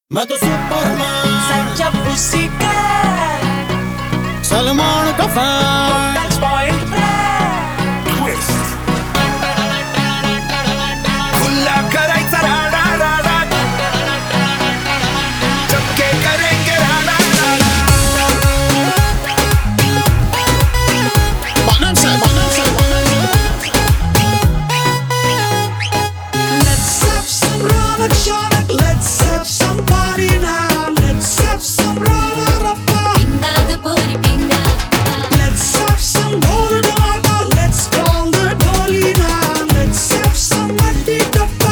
मैं तो सुपरमैन, सच्चा पुसीकैट, सलमान का फैन, टच पॉइंट ट्विस्ट, खुला करायचा राडा राडा, चक्के करेंगे राडा राडा. Bonanza. Let's have some Robert Shark, let's have some party now, let's have some Robert. Let's have some golden water, let's call the dolly now, let's have some muddy tuppa.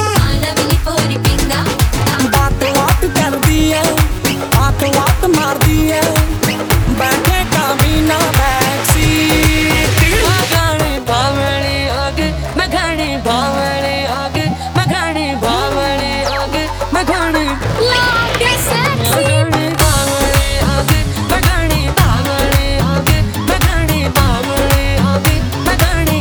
बात कर दी है, बात मार दी है, बैठे कामीना बैकसीट. मगाने बावड़े आगे, मगाने बावड़े आगे, मगाने बावड़े आगे, मगाने बावड़े आगे, मगाने बावड़े आगे, मगाने बावड़े आगे, मगाने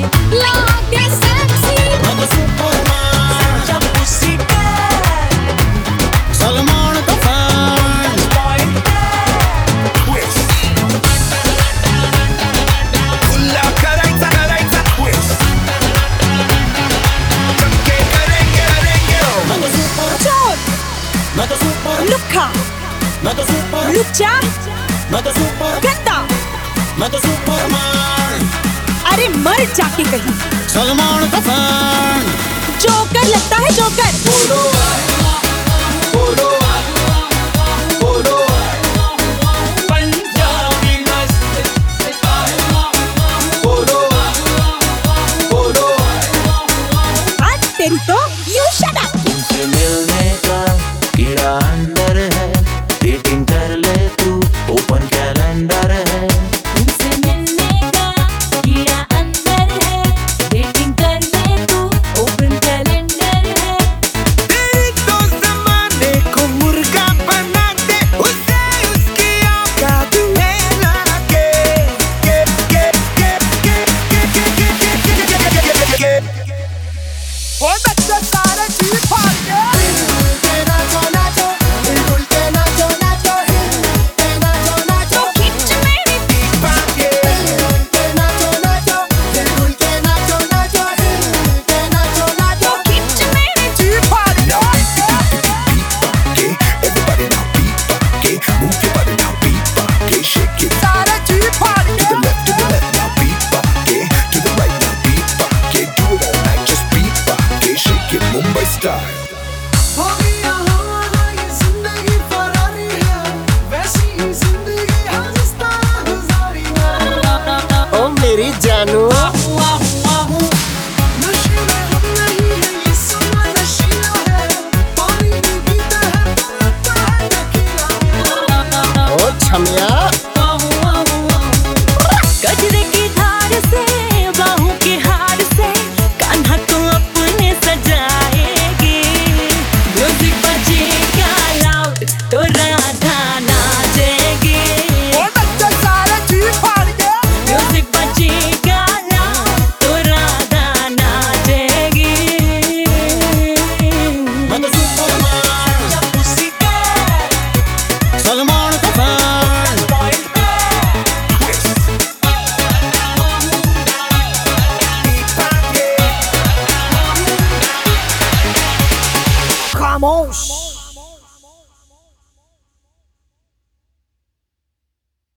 मैं तो सुपरमैन, सच्चा पुसीकैट, सलमान का फैन, टच पॉइंट ट्विस्ट, खुला करायचा ट्विस्ट, चक्के करेंगे. मैं तो सुपर, चोर, मैं तो सुपर, लुक्खा, मैं तो सुपर, लुच्चा, मैं तो सुपर, गद्दा. मैं तो सुपरमैन, अरे मर जाके कहीं. सलमान का फैन. जोकर लगता है जोकर. पंजाबी मस्त आज तेरी तो यू शट अप. तुमसे मिलने का कीड़ा अंदर है, डेटिंग कर ले तू, ओपन कैलेंडर है. तुमसे मिलने का कीड़ा अंदर है, डेटिंग कर ले तू, ओपन कैलेंडर है. तेरी तो ज़माने को मुर्गा बना दे, उसे उसकी औकात में लाके. वो बच्चा सारे चीज फाड़ के तो खिंच मेरी तो खिंच मेरी चीज फाड़ के सारे चीज फाड़ के Mumbai style. हो गया हमारा ये जिंदगी फरारी है, वैसी ही जिंदगी हंसता गुजारी है. ओ मेरी जानू, नशे में हम नहीं है, ये समा नशीला है, पानी भी पीते हैं तो लगता है टकीला. ओ छमिया